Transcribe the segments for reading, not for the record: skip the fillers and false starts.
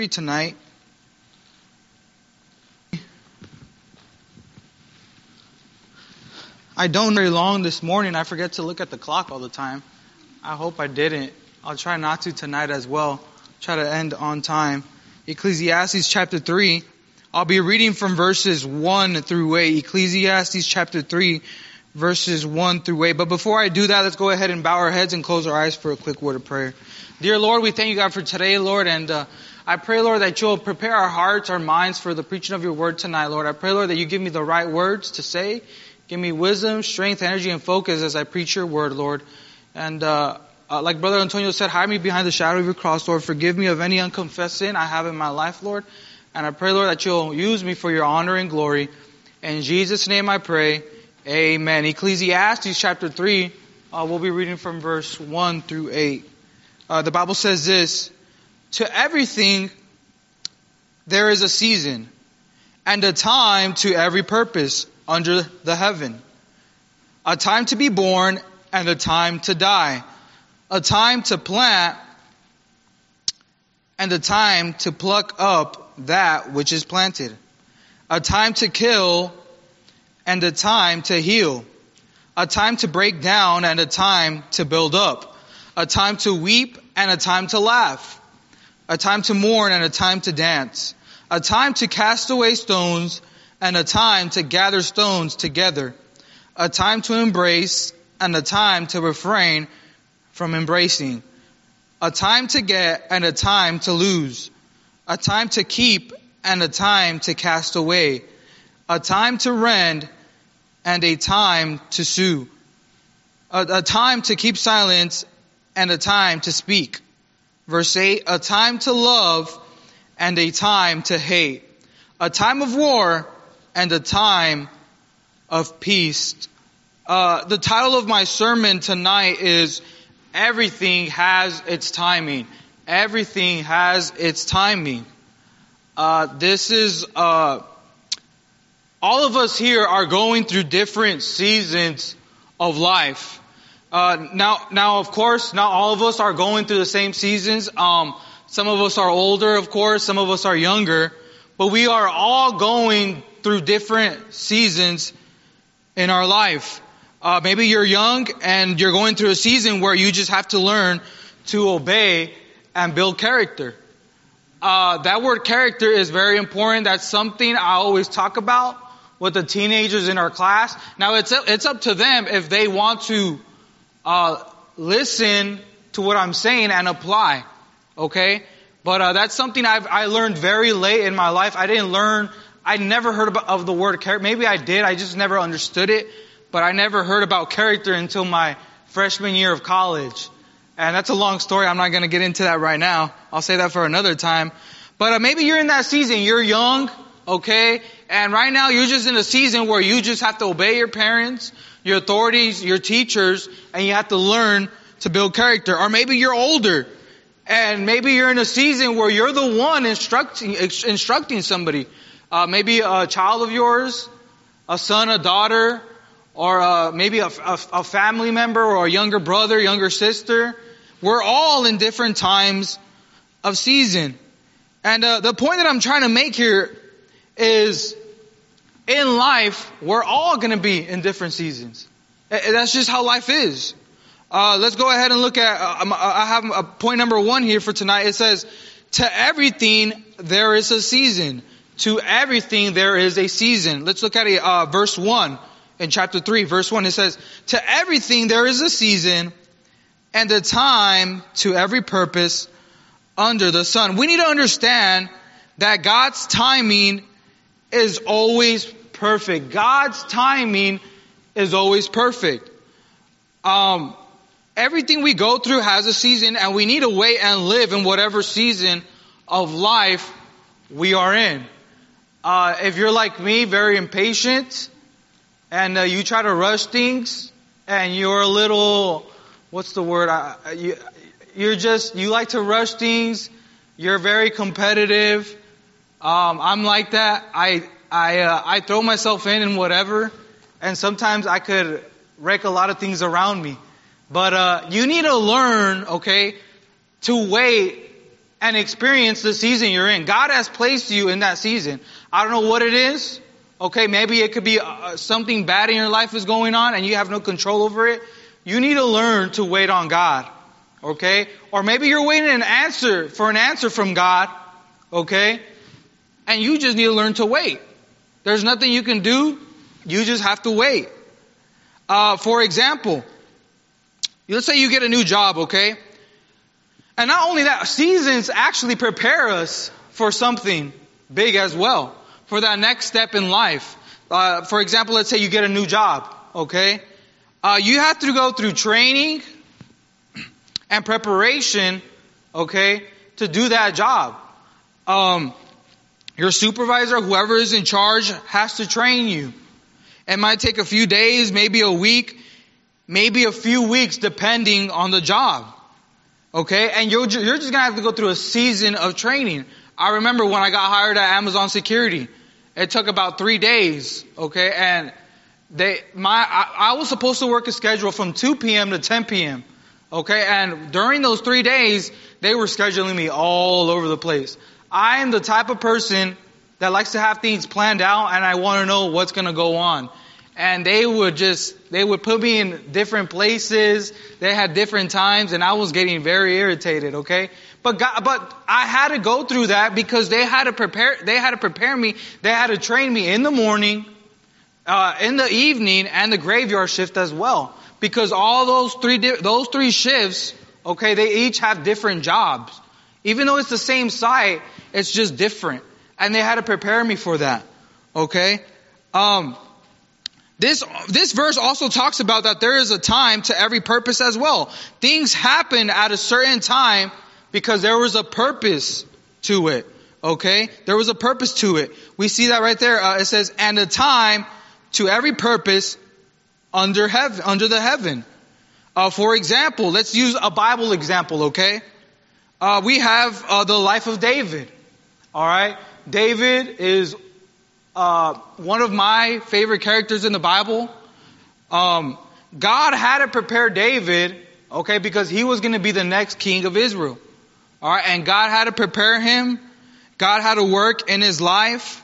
tonight. I don't very long this morning. I forget to look at the clock all the time. I hope I didn't. I'll try not to tonight as well. Try to end on time. Ecclesiastes chapter 3. I'll be reading from verses 1 through 8. Ecclesiastes chapter 3, verses 1 through 8. But before I do that, let's go ahead and bow our heads and close our eyes for a quick word of prayer. Dear Lord, we thank you, God, for today, Lord, and I pray, Lord, that you'll prepare our hearts, our minds for the preaching of your word tonight, Lord. I pray, Lord, that you give me the right words to say. Give me wisdom, strength, energy, and focus as I preach your word, Lord. And like Brother Antonio said, hide me behind the shadow of your cross, Lord. Forgive me of any unconfessed sin I have in my life, Lord. And I pray, Lord, that you'll use me for your honor and glory. In Jesus' name I pray, amen. Ecclesiastes chapter 3, we'll be reading from verse 1 through 8. The Bible says this: to everything there is a season, and a time to every purpose under the heaven. A time to be born, and a time to die. A time to plant, and a time to pluck up that which is planted. A time to kill, and a time to heal. A time to break down, and a time to build up. A time to weep, and a time to laugh. A time to mourn, and a time to dance. A time to cast away stones, and a time to gather stones together. A time to embrace, and a time to refrain from embracing. A time to get, and a time to lose. A time to keep, and a time to cast away. A time to rend, and a time to sue. A time to keep silence, and a time to speak. Verse 8, a time to love, and a time to hate. A time of war, and a time of peace. The title of my sermon tonight is Everything Has Its Timing. Everything has its timing. This is, all of us here are going through different seasons of life. Now, of course, not all of us are going through the same seasons. Some of us are older, of course. Some of us are younger. But we are all going through different seasons in our life. Maybe you're young and you're going through a season where you just have to learn to obey and build character. That word character is very important. That's something I always talk about with the teenagers in our class. Now, it's up to them if they want to listen to what I'm saying and apply. Okay? But that's something I learned very late in my life. I never heard of the word character. Maybe I did, I just never understood it. But I never heard about character until my freshman year of college. And that's a long story. I'm not going to get into that right now. I'll say that for another time. But maybe you're in that season. You're young, okay? And right now you're just in a season where you just have to obey your parents, your authorities, your teachers, and you have to learn to build character. Or maybe you're older, and maybe you're in a season where you're the one instructing somebody. Maybe a child of yours, a son, a daughter, or maybe a family member, or a younger brother, younger sister. We're all in different times of season. And the point that I'm trying to make here is, in life, we're all going to be in different seasons. That's just how life is. Let's go ahead and look at, I have a point number 1 here for tonight. It says, to everything there is a season. To everything there is a season. Let's look at verse 1 in chapter 3. Verse 1, it says, to everything there is a season, and a time to every purpose under the sun. We need to understand that God's timing is always perfect. God's timing is always perfect. Everything we go through has a season, and we need to wait and live in whatever season of life we are in. If you're like me, very impatient, and you try to rush things, and you're a little, what's the word? You like to rush things. You're very competitive. I'm like that. I throw myself in whatever, and sometimes I could wreck a lot of things around me. But you need to learn, okay, to wait and experience the season you're in. God has placed you in that season. I don't know what it is. Okay, maybe it could be something bad in your life is going on and you have no control over it. You need to learn to wait on God. Okay? Or maybe you're waiting for an answer from God. Okay? And you just need to learn to wait. There's nothing you can do. You just have to wait. For example, let's say you get a new job, okay? And not only that, seasons actually prepare us for something big as well, for that next step in life. For example, let's say you get a new job, okay? You have to go through training and preparation, okay, to do that job. Your supervisor, whoever is in charge, has to train you. It might take a few days, maybe a week, maybe a few weeks, depending on the job. Okay? And you're just going to have to go through a season of training. I remember when I got hired at Amazon Security, it took about 3 days. Okay? And I was supposed to work a schedule from 2 p.m. to 10 p.m. Okay? And during those 3 days, they were scheduling me all over the place. I am the type of person that likes to have things planned out, and I want to know what's going to go on. And they would put me in different places. They had different times, and I was getting very irritated, okay? But I had to go through that because they had to prepare me. They had to train me in the morning, in the evening, and the graveyard shift as well. Because all those three shifts, okay, they each have different jobs. Even though it's the same site, it's just different. And they had to prepare me for that. Okay? This verse also talks about that there is a time to every purpose as well. Things happen at a certain time because there was a purpose to it. Okay? There was a purpose to it. We see that right there. It says, and a time to every purpose under the heaven. For example, let's use a Bible example, okay? We have the life of David. Alright? David is one of my favorite characters in the Bible. God had to prepare David, okay, because he was going to be the next king of Israel. Alright, and God had to prepare him. God had to work in his life.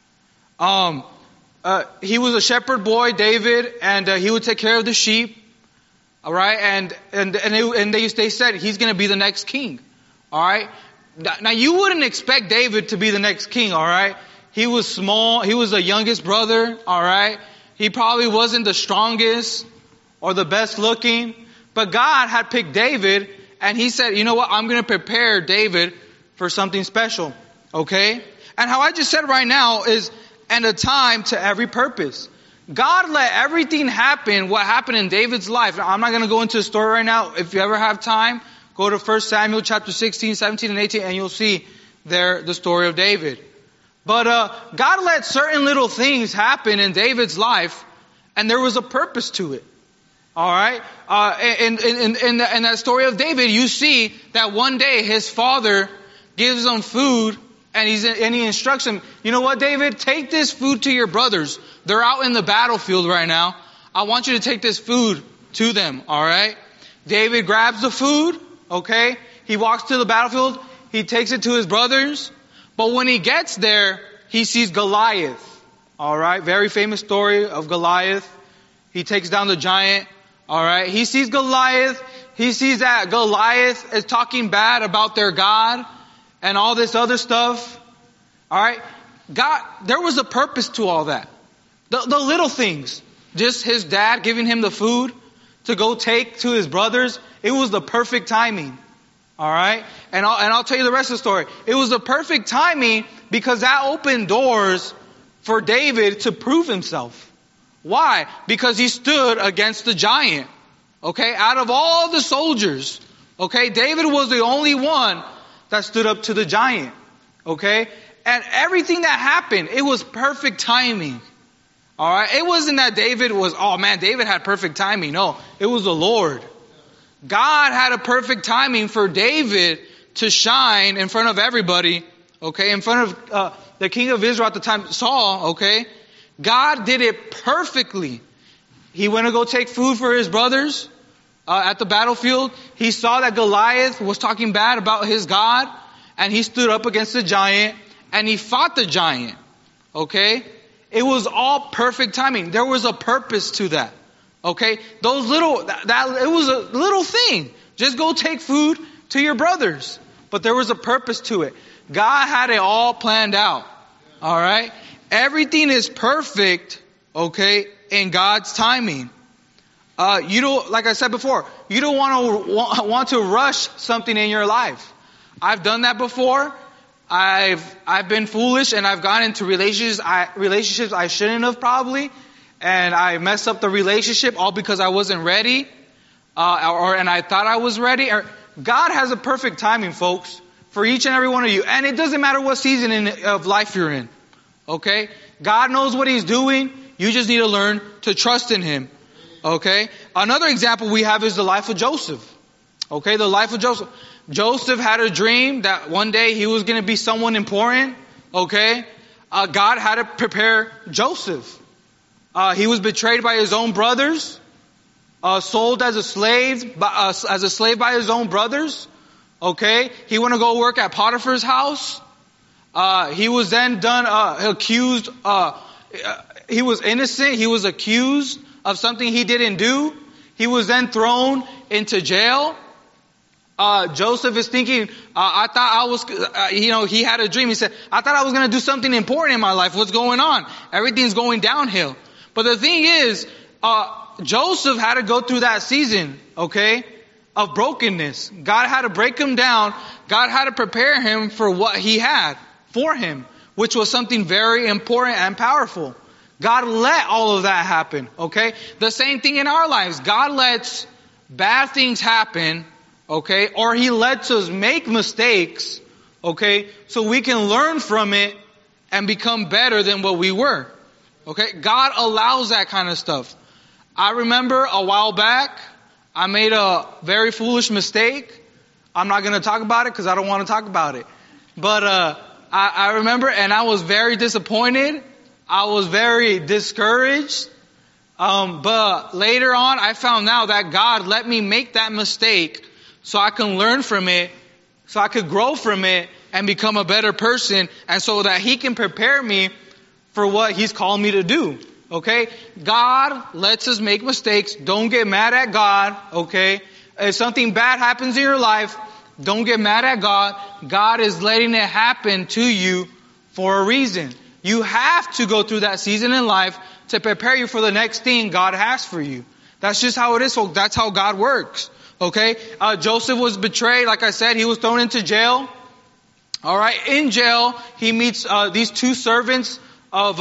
He was a shepherd boy, David, and he would take care of the sheep. Alright, and they said he's going to be the next king. Alright. Now you wouldn't expect David to be the next king, alright? He was small, he was the youngest brother, alright? He probably wasn't the strongest or the best looking, but God had picked David and he said, you know what, I'm going to prepare David for something special, okay? And how I just said right now is, and a time to every purpose. God let everything happen, what happened in David's life. Now, I'm not going to go into the story right now. If you ever have time, go to 1 Samuel chapter 16, 17, and 18, and you'll see there the story of David. But God let certain little things happen in David's life, and there was a purpose to it. All right? In that story of David, you see that one day his father gives him food, and he instructs him, you know what, David? Take this food to your brothers. They're out in the battlefield right now. I want you to take this food to them. All right? David grabs the food. Okay? He walks to the battlefield. He takes it to his brothers. But when he gets there, he sees Goliath. Alright? Very famous story of Goliath. He takes down the giant. Alright? He sees Goliath. He sees that Goliath is talking bad about their God and all this other stuff. Alright? God, there was a purpose to all that. The little things. Just his dad giving him the food to go take to his brothers. It was the perfect timing. Alright? And I'll tell you the rest of the story. It was the perfect timing because that opened doors for David to prove himself. Why? Because he stood against the giant. Okay? Out of all the soldiers, okay, David was the only one that stood up to the giant. Okay? And everything that happened, it was perfect timing. Alright? It wasn't that David had perfect timing. No, it was the Lord. God had a perfect timing for David to shine in front of everybody, okay, in front of the king of Israel at the time, Saul, okay. God did it perfectly. He went to go take food for his brothers at the battlefield. He saw that Goliath was talking bad about his God, and he stood up against the giant and he fought the giant. Okay? It was all perfect timing. There was a purpose to that. Okay? It was a little thing. Just go take food to your brothers. But there was a purpose to it. God had it all planned out. All right? Everything is perfect, okay, in God's timing. You don't, like I said before, you don't want to rush something in your life. I've done that before. I've been foolish and I've gotten into relationships I shouldn't have probably, and I messed up the relationship all because I wasn't ready, and I thought I was ready. God has a perfect timing, folks, for each and every one of you, and it doesn't matter what season of life you're in. Okay, God knows what He's doing. You just need to learn to trust in Him. Okay, another example we have is the life of Joseph. Okay, the life of Joseph. Joseph had a dream that one day he was going to be someone important. Okay. God had to prepare Joseph. He was betrayed by his own brothers, sold as a slave by his own brothers. Okay. He went to go work at Potiphar's house. He was then accused. He was innocent. He was accused of something he didn't do. He was then thrown into jail. Joseph is thinking, I thought I was, he had a dream. He said, I thought I was going to do something important in my life. What's going on? Everything's going downhill. But the thing is, Joseph had to go through that season, okay, of brokenness. God had to break him down. God had to prepare him for what He had for him, which was something very important and powerful. God let all of that happen, okay? The same thing in our lives. God lets bad things happen, okay, or He lets us make mistakes, okay, so we can learn from it and become better than what we were. Okay, God allows that kind of stuff. I remember a while back, I made a very foolish mistake. I'm not going to talk about it because I don't want to talk about it. But I remember, and I was very disappointed. I was very discouraged. But later on, I found out that God let me make that mistake so I can learn from it, so I could grow from it and become a better person, and so that He can prepare me for what He's called me to do. Okay? God lets us make mistakes. Don't get mad at God. Okay? If something bad happens in your life, don't get mad at God. God is letting it happen to you for a reason. You have to go through that season in life to prepare you for the next thing God has for you. That's just how it is, folks. That's how God works. Okay? Joseph was betrayed. Like I said, he was thrown into jail. All right. In jail, he meets these two servants of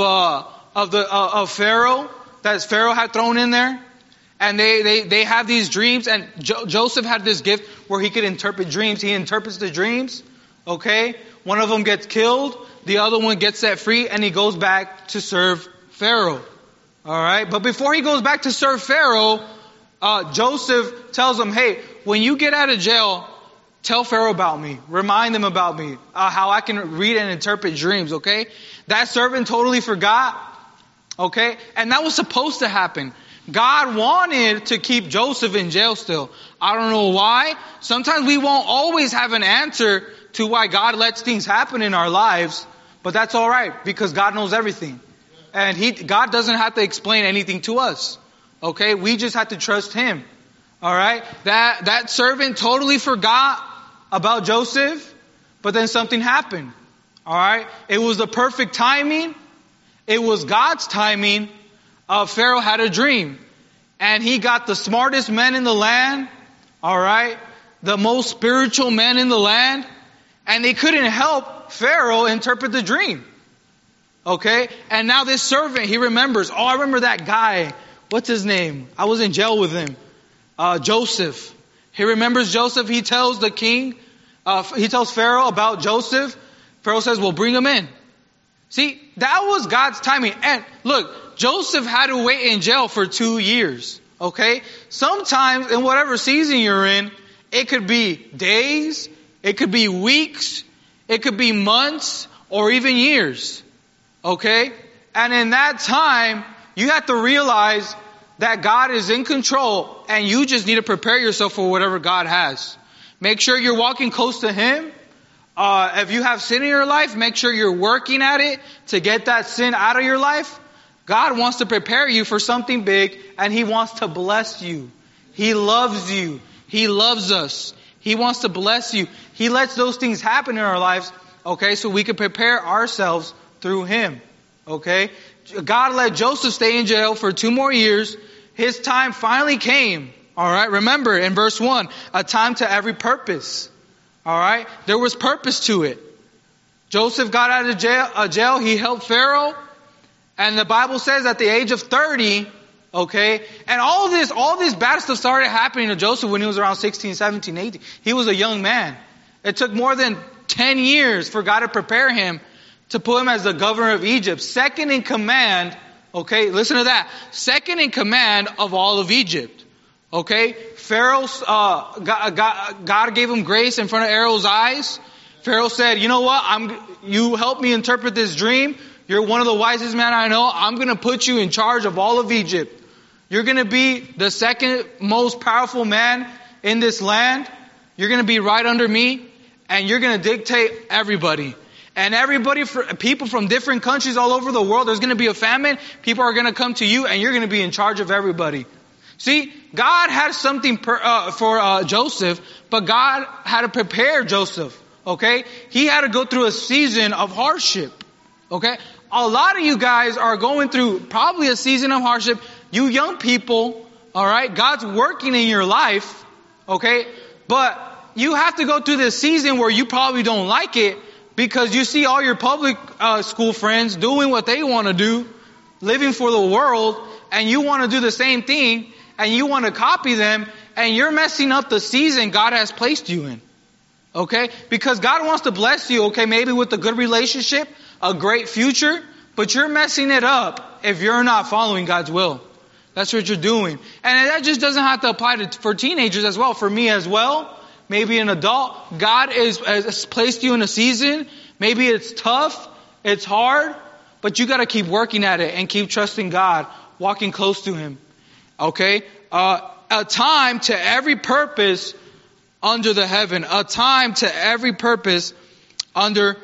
Pharaoh that Pharaoh had thrown in there. And they have these dreams, and Joseph had this gift where he could interpret dreams. He interprets the dreams. Okay? One of them gets killed, the other one gets set free, and he goes back to serve Pharaoh. Alright? But before he goes back to serve Pharaoh, Joseph tells him, hey, when you get out of jail, tell Pharaoh about me. Remind him about me. How I can read and interpret dreams, okay? That servant totally forgot. Okay? And that was supposed to happen. God wanted to keep Joseph in jail still. I don't know why. Sometimes we won't always have an answer to why God lets things happen in our lives, but that's alright, because God knows everything. And God doesn't have to explain anything to us. Okay? We just have to trust Him. Alright? That servant totally forgot about Joseph, but then something happened. Alright? It was the perfect timing. It was God's timing. Pharaoh had a dream. And he got the smartest men in the land. Alright? The most spiritual men in the land. And they couldn't help Pharaoh interpret the dream. Okay? And now this servant, he remembers, I remember that guy. What's his name? I was in jail with him. Joseph. He remembers Joseph. He tells the king, he tells Pharaoh about Joseph. Pharaoh says, well, bring him in. See, that was God's timing. And look, Joseph had to wait in jail for 2 years. Okay? Sometimes in whatever season you're in, it could be days, it could be weeks, it could be months, or even years. Okay? And in that time, you have to realize that God is in control, and you just need to prepare yourself for whatever God has. Make sure you're walking close to Him. If you have sin in your life, make sure you're working at it to get that sin out of your life. God wants to prepare you for something big, and He wants to bless you. He loves you. He loves us. He wants to bless you. He lets those things happen in our lives, okay, so we can prepare ourselves through Him, okay? God let Joseph stay in jail for 2 more years. His time finally came, all right? Remember, in verse 1, a time to every purpose, all right? There was purpose to it. Joseph got out of jail. He helped Pharaoh. And the Bible says at the age of 30, okay, and all this bad stuff started happening to Joseph when he was around 16, 17, 18. He was a young man. It took more than 10 years for God to prepare him to put him as the governor of Egypt. Second in command, okay, listen to that. Second in command of all of Egypt. Okay, Pharaoh, God gave him grace in front of Pharaoh's eyes. Pharaoh said, you know what, you help me interpret this dream. You're one of the wisest men I know. I'm going to put you in charge of all of Egypt. You're going to be the second most powerful man in this land. You're going to be right under me, and you're going to dictate everybody. And people from different countries all over the world, there's going to be a famine. People are going to come to you, and you're going to be in charge of everybody. See, God had something for Joseph, but God had to prepare Joseph. Okay? He had to go through a season of hardship. Okay? A lot of you guys are going through probably a season of hardship. You young people, alright? God's working in your life. Okay? But you have to go through this season where you probably don't like it because you see all your public school friends doing what they want to do, living for the world, and you want to do the same thing, and you want to copy them, and you're messing up the season God has placed you in. Okay? Because God wants to bless you, okay, maybe with a good relationship, a great future, but you're messing it up if you're not following God's will. That's what you're doing. And that just doesn't have to apply for teenagers as well, for me as well, maybe an adult. God has placed you in a season, maybe it's tough, it's hard, but you gotta keep working at it and keep trusting God, walking close to Him. Okay? A time to every purpose under the heaven. A time to every purpose under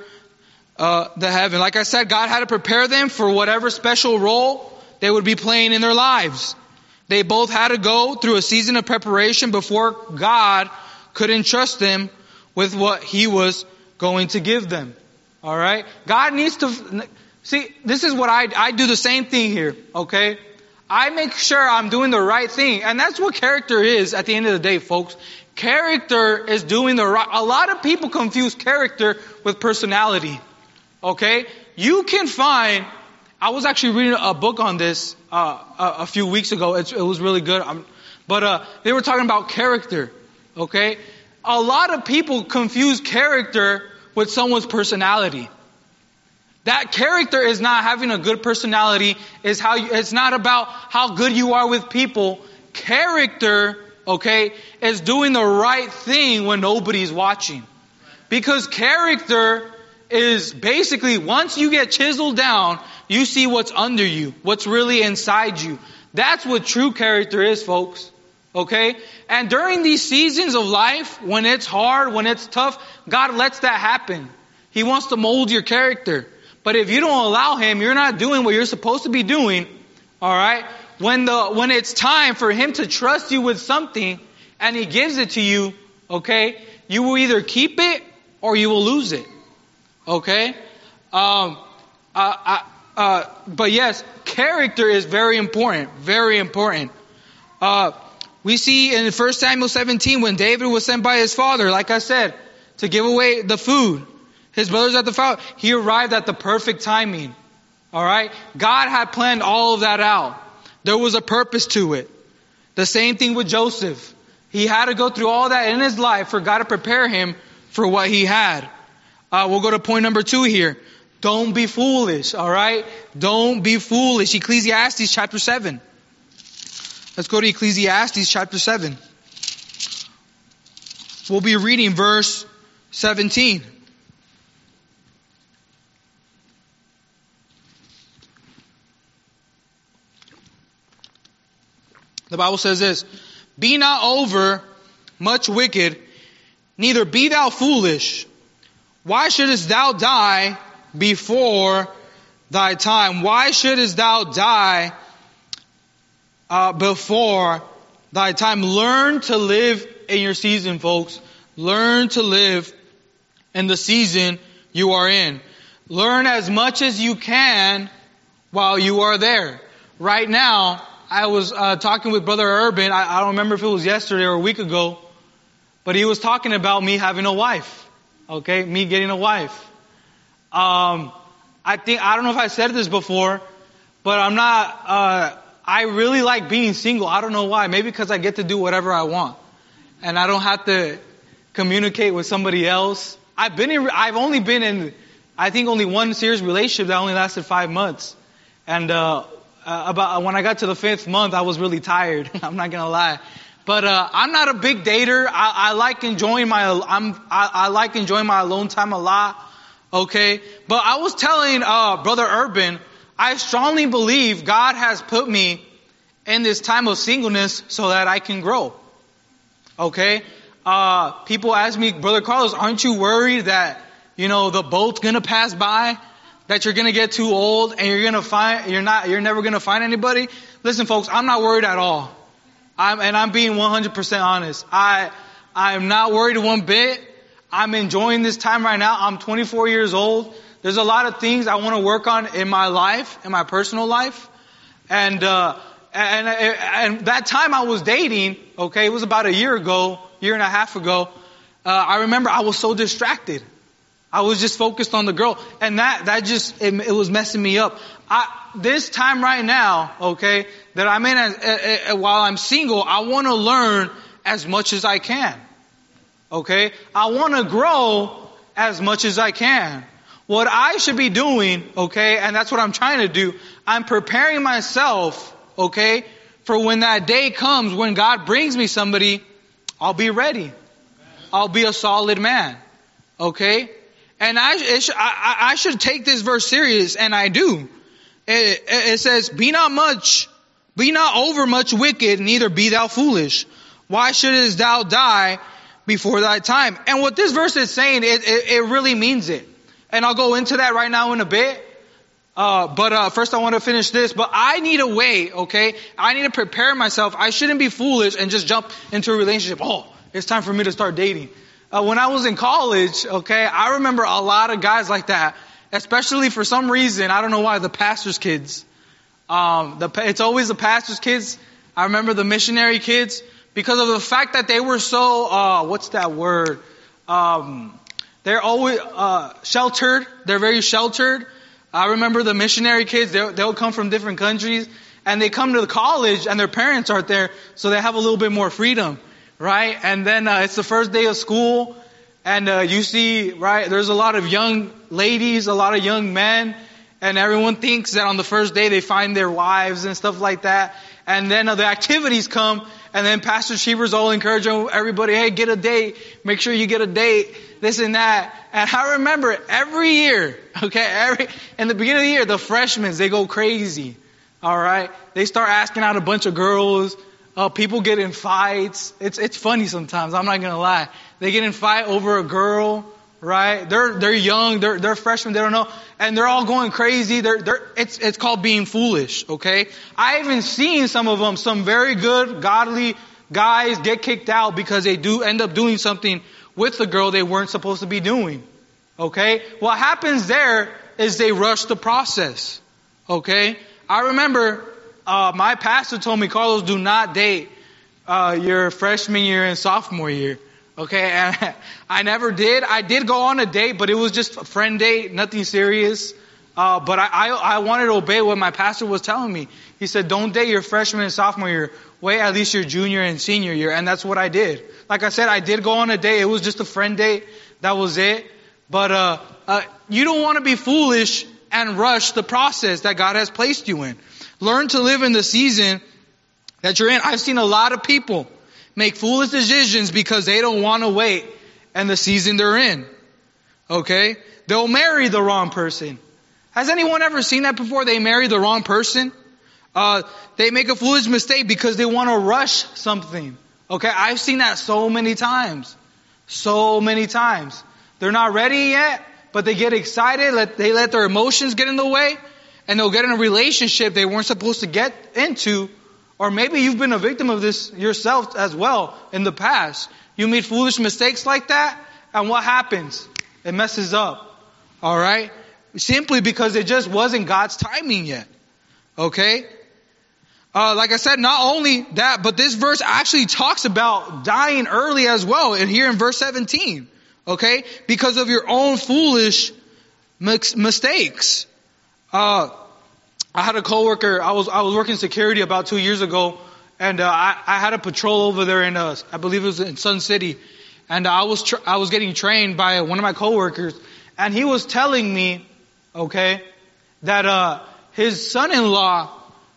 the heaven. Like I said, God had to prepare them for whatever special role they would be playing in their lives. They both had to go through a season of preparation before God could entrust them with what He was going to give them. Alright? God needs to... See, this is what I do the same thing here. Okay? I make sure I'm doing the right thing. And that's what character is at the end of the day, folks. Character is doing the right... A lot of people confuse character with personality. Okay? You can find... I was actually reading a book on this a few weeks ago. It was really good. But they were talking about character. Okay? A lot of people confuse character with someone's personality. That character is not having a good personality. It's not about how good you are with people. Character, okay, is doing the right thing when nobody's watching. Because character is basically, once you get chiseled down, you see what's under you, what's really inside you. That's what true character is, folks. Okay? And during these seasons of life, when it's hard, when it's tough, God lets that happen. He wants to mold your character. But if you don't allow Him, you're not doing what you're supposed to be doing. Alright? When it's time for Him to trust you with something, and He gives it to you, okay, you will either keep it or you will lose it. Okay? But yes, character is very important. Very important. We see in 1 Samuel 17 when David was sent by his father, like I said, to give away the food. His brothers at the fire. He arrived at the perfect timing. Alright? God had planned all of that out. There was a purpose to it. The same thing with Joseph. He had to go through all that in his life for God to prepare him for what he had. We'll go to point number 2 here. Don't be foolish. Alright? Don't be foolish. Ecclesiastes chapter 7. Let's go to Ecclesiastes chapter 7. We'll be reading verse 17. The Bible says this, be not over much wicked, neither be thou foolish. Why shouldest thou die before thy time? Why shouldest thou die before thy time? Learn to live in your season, folks. Learn to live in the season you are in. Learn as much as you can while you are there. Right now, I was talking with Brother Urban. I don't remember if it was yesterday or a week ago, but he was talking about me having a wife. Okay, me getting a wife. I don't know if I said this before, but I really like being single. I don't know why. Maybe because I get to do whatever I want. And I don't have to communicate with somebody else. I've only been in, I think, only one serious relationship that only lasted 5 months. And about when I got to the 5th month, I was really tired. I'm not gonna lie. But I'm not a big dater. I like enjoying I like enjoying my alone time a lot. Okay, but I was telling Brother Urban, I strongly believe God has put me in this time of singleness so that I can grow. Okay, people ask me, Brother Carlos, aren't you worried that the boat's gonna pass by, that you're gonna get too old and you're never gonna find anybody? Listen, folks, I'm not worried at all. I'm being 100% honest. I'm not worried one bit. I'm enjoying this time right now. I'm 24 years old. There's a lot of things I want to work on in my life, in my personal life. And that time I was dating, okay, it was about a year and a half ago. I remember I was so distracted. I was just focused on the girl. And it was messing me up. This time right now, okay, that I'm in while I'm single, I want to learn as much as I can. Okay? I want to grow as much as I can. What I should be doing, okay, and that's what I'm trying to do, I'm preparing myself, okay, for when that day comes, when God brings me somebody, I'll be ready. I'll be a solid man. Okay? And I should take this verse serious, and I do. It says, Be not over much wicked, neither be thou foolish. Why shouldest thou die before thy time? And what this verse is saying, it really means it. And I'll go into that right now in a bit. But first I want to finish this. But I need a way, okay? I need to prepare myself. I shouldn't be foolish and just jump into a relationship. Oh, it's time for me to start dating. When I was in college, okay, I remember a lot of guys like that. Especially for some reason, I don't know why, the pastor's kids. It's always the pastor's kids. I remember the missionary kids. Because of the fact that they were so, what's that word? They're always sheltered. They're very sheltered. I remember the missionary kids, they'll come from different countries, and they come to the college, and their parents aren't there, so they have a little bit more freedom, right? And then it's the first day of school, and you see, right, there's a lot of young ladies, a lot of young men, and everyone thinks that on the first day they find their wives and stuff like that. And then the activities come, and then Pastor Cheever's all encouraging everybody, hey, get a date. Make sure you get a date. This and that. And I remember every year, okay, in the beginning of the year, the freshmen, they go crazy. All right. They start asking out a bunch of girls. People get in fights. It's funny sometimes. I'm not going to lie. They get in fight over a girl. Right? They're young. They're freshmen. They don't know. And they're all going crazy. It's called being foolish. Okay? I even seen some of them, some very good, godly guys get kicked out because they do end up doing something with the girl they weren't supposed to be doing. Okay? What happens there is they rush the process. Okay? I remember, my pastor told me, Carlos, do not date, your freshman year and sophomore year. Okay, and I never did. I did go on a date, but it was just a friend date, nothing serious. But I wanted to obey what my pastor was telling me. He said, don't date your freshman and sophomore year. Wait at least your junior and senior year. And that's what I did. Like I said, I did go on a date. It was just a friend date. That was it. But you don't want to be foolish and rush the process that God has placed you in. Learn to live in the season that you're in. I've seen a lot of people make foolish decisions because they don't want to wait and the season they're in. Okay? They'll marry the wrong person. Has anyone ever seen that before? They marry the wrong person. They make a foolish mistake because they want to rush something. Okay? I've seen that so many times. So many times. They're not ready yet, but they get excited. They let their emotions get in the way, and they'll get in a relationship they weren't supposed to get into. Or maybe you've been a victim of this yourself as well in the past. You made foolish mistakes like that, and what happens? It messes up. All right? Simply because it just wasn't God's timing yet. Okay? Like I said, not only that, but this verse actually talks about dying early as well. And here in verse 17. Okay? Because of your own foolish mistakes. I had a coworker, I was working security about 2 years ago, and I had a patrol over there in I believe it was in Sun City, and I was getting trained by one of my coworkers, and he was telling me, okay, that his son-in-law,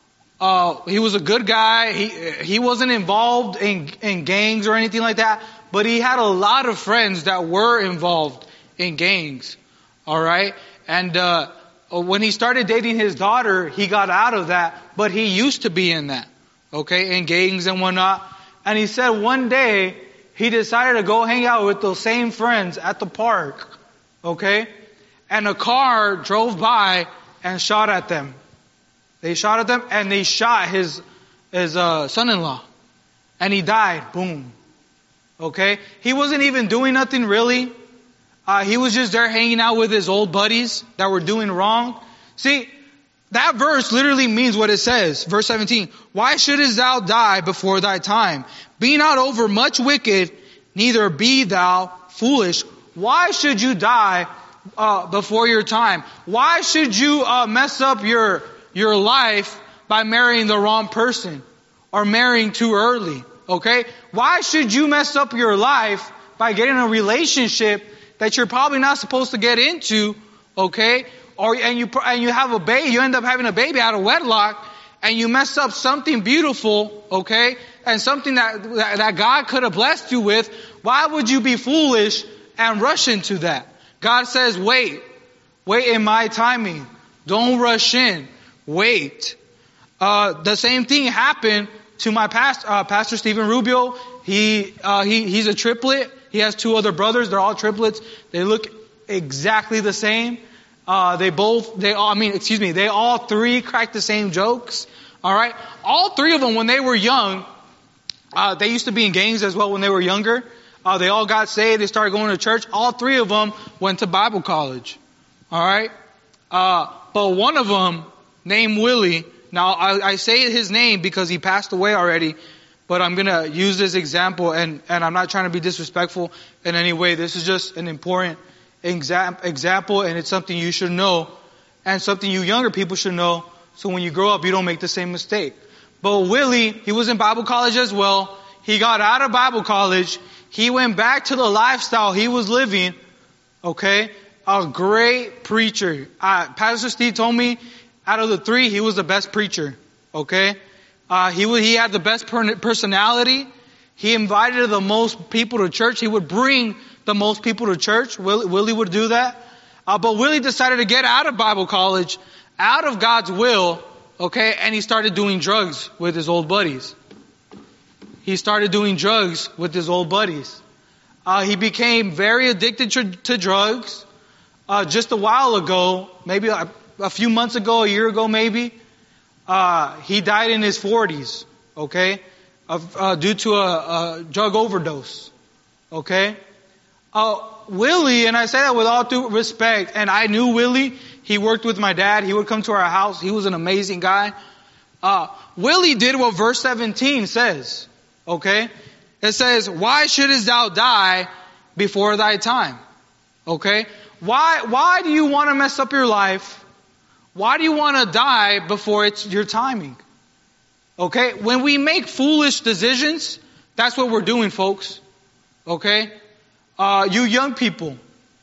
he was a good guy. He wasn't involved in gangs or anything like that, but he had a lot of friends that were involved in gangs. All right, and when he started dating his daughter, he got out of that, but he used to be in that, okay, in gangs and whatnot. And he said one day he decided to go hang out with those same friends at the park, okay, and a car drove by and shot at them. They shot at them, and they shot his son-in-law, and he died. Boom. Okay, he wasn't even doing nothing really. He was just there hanging out with his old buddies that were doing wrong. See, that verse literally means what it says. Verse 17, why shouldest thou die before thy time? Be not over much wicked, neither be thou foolish. Why should you die before your time? Why should you mess up your life by marrying the wrong person or marrying too early? Okay? Why should you mess up your life by getting a relationship that you're probably not supposed to get into, okay? And you have a baby, you end up having a baby out of wedlock, and you mess up something beautiful, okay? And something that God could have blessed you with. Why would you be foolish and rush into that? God says, wait in my timing. Don't rush in. Wait. The same thing happened to my Pastor Stephen Rubio. He's a triplet. He has two other brothers. They're all triplets. They look exactly the same. They all three crack the same jokes. All right. All three of them, when they were young, they used to be in gangs as well when they were younger. They all got saved. They started going to church. All three of them went to Bible college. All right. But one of them, named Willie, now I say his name because he passed away already, but I'm going to use this example, and I'm not trying to be disrespectful in any way. This is just an important example, and it's something you should know, and something you younger people should know, so when you grow up, you don't make the same mistake. But Willie, he was in Bible college as well. He got out of Bible college. He went back to the lifestyle he was living, okay? A great preacher. Pastor Steve told me, out of the three, he was the best preacher, okay? He had the best personality. He invited the most people to church. He would bring the most people to church. Willie would do that. But Willie decided to get out of Bible college, out of God's will, okay? And he started doing drugs with his old buddies. He became very addicted to drugs. Just a while ago, maybe a few months ago, a year ago maybe, he died in his 40s, okay, due to a drug overdose, okay. Willie, and I say that with all due respect, and I knew Willie. He worked with my dad. He would come to our house. He was an amazing guy. Willie did what verse 17 says, okay. It says, why shouldest thou die before thy time? Okay. Why do you want to mess up your life? Why do you want to die before it's your timing? Okay? When we make foolish decisions, that's what we're doing, folks. Okay? You young people,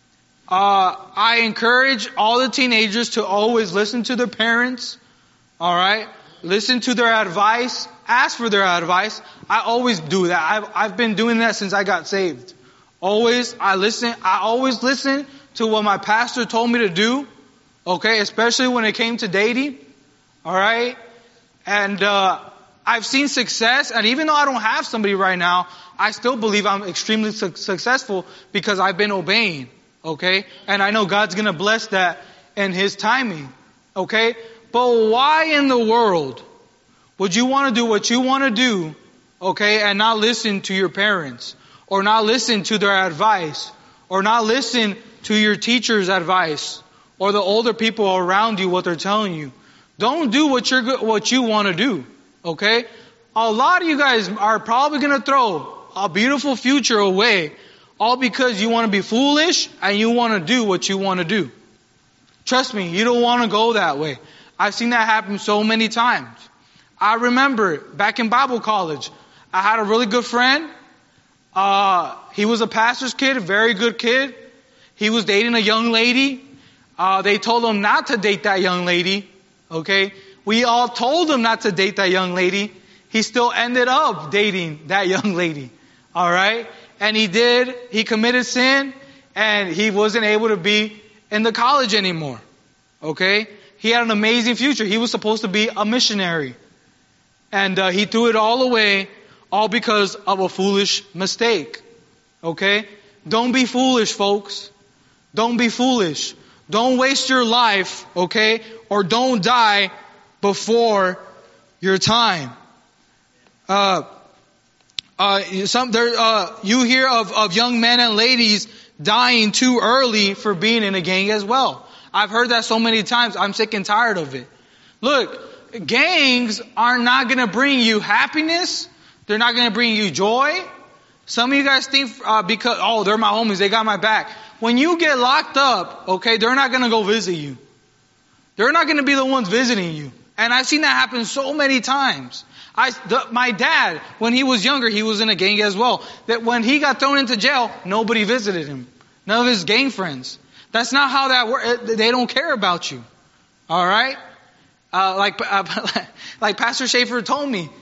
I encourage all the teenagers to always listen to their parents. All right? Listen to their advice. Ask for their advice. I always do that. I've been doing that since I got saved. I always listen to what my pastor told me to do. Okay, especially when it came to dating. All right? And I've seen success, and even though I don't have somebody right now, I still believe I'm extremely successful because I've been obeying. Okay? And I know God's going to bless that in His timing. Okay? But why in the world would you want to do what you want to do, okay, and not listen to your parents, or not listen to their advice, or not listen to your teacher's advice, or the older people around you, what they're telling you? Don't do what you want to do, okay? A lot of you guys are probably going to throw a beautiful future away, all because you want to be foolish and you want to do what you want to do. Trust me, you don't want to go that way. I've seen that happen so many times. I remember back in Bible college, I had a really good friend. He was a pastor's kid, a very good kid. He was dating a young lady. They told him not to date that young lady. Okay? We all told him not to date that young lady. He still ended up dating that young lady. Alright? And he did. He committed sin. And he wasn't able to be in the college anymore. Okay? He had an amazing future. He was supposed to be a missionary. And he threw it all away, all because of a foolish mistake. Okay? Don't be foolish, folks. Don't be foolish. Don't waste your life, okay? Or don't die before your time. You hear of young men and ladies dying too early for being in a gang as well. I've heard that so many times. I'm sick and tired of it. Look, gangs are not going to bring you happiness. They're not going to bring you joy. Some of you guys think because, they're my homies, they got my back. When you get locked up, okay, they're not going to go visit you. They're not going to be the ones visiting you. And I've seen that happen so many times. My dad, when he was younger, he was in a gang as well. That when he got thrown into jail, nobody visited him. None of his gang friends. That's not how that works. They don't care about you. All right? Like Pastor Schaefer told me,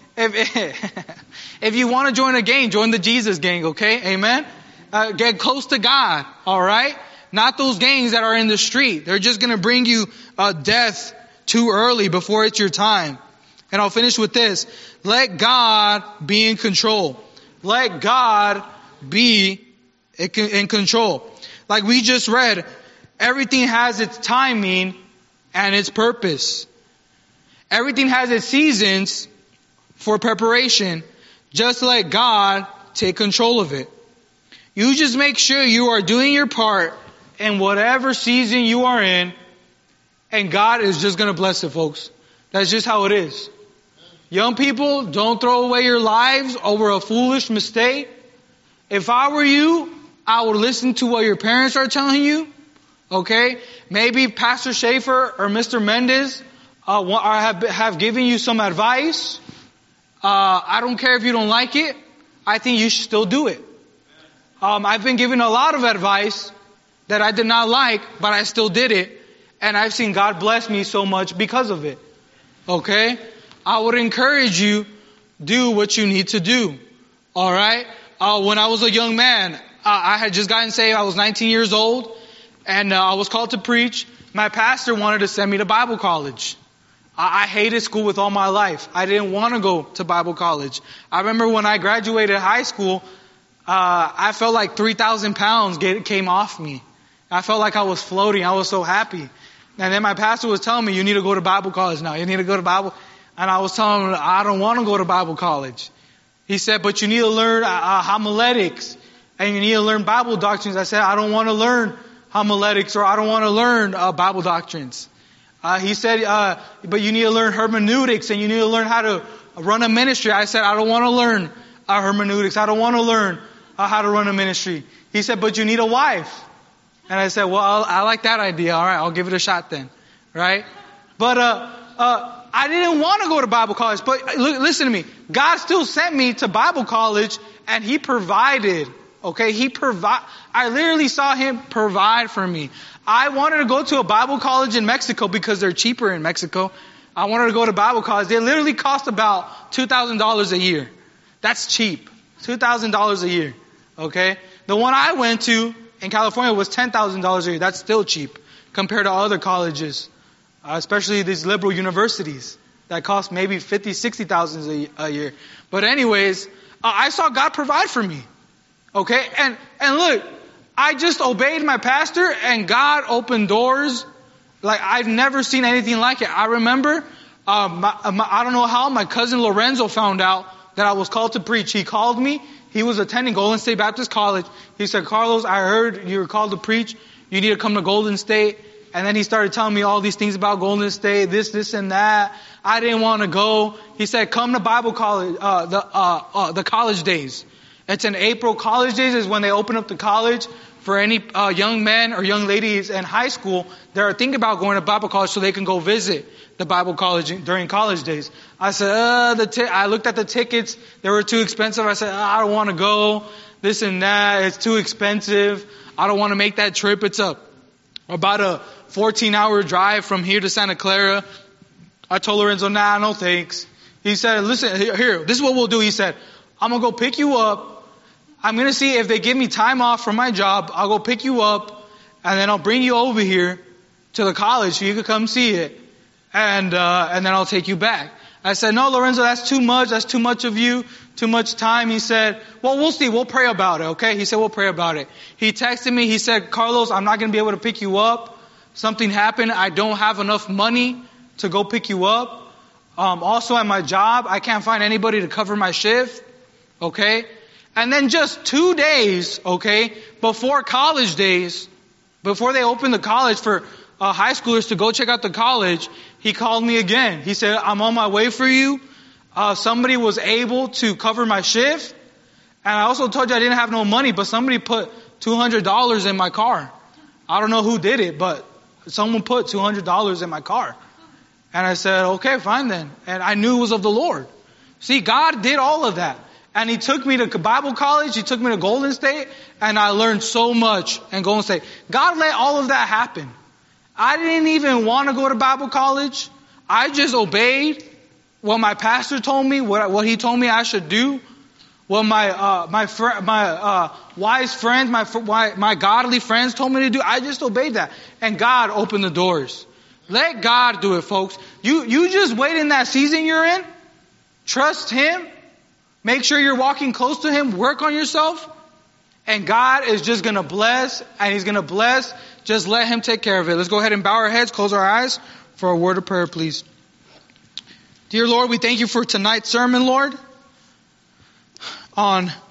if you want to join a gang, join the Jesus gang, okay? Amen? Get close to God, all right? Not those gangs that are in the street. They're just going to bring you death too early before it's your time. And I'll finish with this. Let God be in control. Let God be in control. Like we just read, everything has its timing and its purpose. Everything has its seasons for preparation. Just let God take control of it. You just make sure you are doing your part in whatever season you are in, and God is just going to bless it, folks. That's just how it is. Young people, don't throw away your lives over a foolish mistake. If I were you, I would listen to what your parents are telling you. Okay? Maybe Pastor Schaefer or Mr. Mendez have given you some advice. I don't care if you don't like it. I think you should still do it. I've been given a lot of advice that I did not like, but I still did it. And I've seen God bless me so much because of it. Okay? I would encourage you, do what you need to do. Alright? When I was a young man, I had just gotten saved. I was 19 years old. And I was called to preach. My pastor wanted to send me to Bible college. I hated school with all my life. I didn't want to go to Bible college. I remember when I graduated high school, I felt like 3,000 pounds came off me. I felt like I was floating. I was so happy. And then my pastor was telling me, you need to go to Bible college now. You need to go to Bible. And I was telling him, I don't want to go to Bible college. He said, but you need to learn homiletics. And you need to learn Bible doctrines. I said, I don't want to learn homiletics, or I don't want to learn Bible doctrines. He said, but you need to learn hermeneutics, and you need to learn how to run a ministry. I said, I don't want to learn hermeneutics. I don't want to learn how to run a ministry. He said, but you need a wife. And I said, well, I like that idea. All right, I'll give it a shot then. Right? But I didn't want to go to Bible college. But listen to me. God still sent me to Bible college, and He provided. Okay? I literally saw Him provide for me. I wanted to go to a Bible college in Mexico because they're cheaper in Mexico. I wanted to go to Bible college. They literally cost about $2,000 a year. That's cheap. $2,000 a year. Okay? The one I went to in California was $10,000 a year. That's still cheap compared to other colleges, especially these liberal universities that cost maybe $50,000, $60,000 a year. But anyways, I saw God provide for me. Okay? And look, I just obeyed my pastor and God opened doors like I've never seen anything like it. I remember, I don't know how, my cousin Lorenzo found out that I was called to preach. He called me. He was attending Golden State Baptist College. He said, Carlos, I heard you were called to preach. You need to come to Golden State. And then he started telling me all these things about Golden State, this, and that. I didn't want to go. He said, come to Bible college, the college days. It's in April. College days is when they open up the college for any young men or young ladies in high school that are thinking about going to Bible college so they can go visit the Bible college during college days. I said, I looked at the tickets. They were too expensive. I said, I don't want to go. This and that. It's too expensive. I don't want to make that trip. It's about a 14-hour drive from here to Santa Clara. I told Lorenzo, nah, no thanks. He said, listen, here, this is what we'll do. He said, I'm going to go pick you up. I'm going to see if they give me time off from my job. I'll go pick you up, and then I'll bring you over here to the college so you can come see it, and then I'll take you back. I said, no, Lorenzo, that's too much. That's too much of you, too much time. He said, well, we'll see. We'll pray about it, okay? He said, we'll pray about it. He texted me. He said, Carlos, I'm not going to be able to pick you up. Something happened. I don't have enough money to go pick you up. Also at my job, I can't find anybody to cover my shift, okay? And then just 2 days, okay, before college days, before they opened the college for high schoolers to go check out the college, he called me again. He said, I'm on my way for you. Somebody was able to cover my shift. And I also told you I didn't have no money, but somebody put $200 in my car. I don't know who did it, but someone put $200 in my car. And I said, okay, fine then. And I knew it was of the Lord. See, God did all of that. And He took me to Bible college. He took me to Golden State. And I learned so much in Golden State. God let all of that happen. I didn't even want to go to Bible college. I just obeyed what my pastor told me, what he told me I should do. What my wise friends, my godly friends told me to do. I just obeyed that. And God opened the doors. Let God do it, folks. You just wait in that season you're in. Trust Him. Make sure you're walking close to Him. Work on yourself. And God is just going to bless. And He's going to bless. Just let Him take care of it. Let's go ahead and bow our heads, close our eyes for a word of prayer, please. Dear Lord, we thank You for tonight's sermon, Lord, on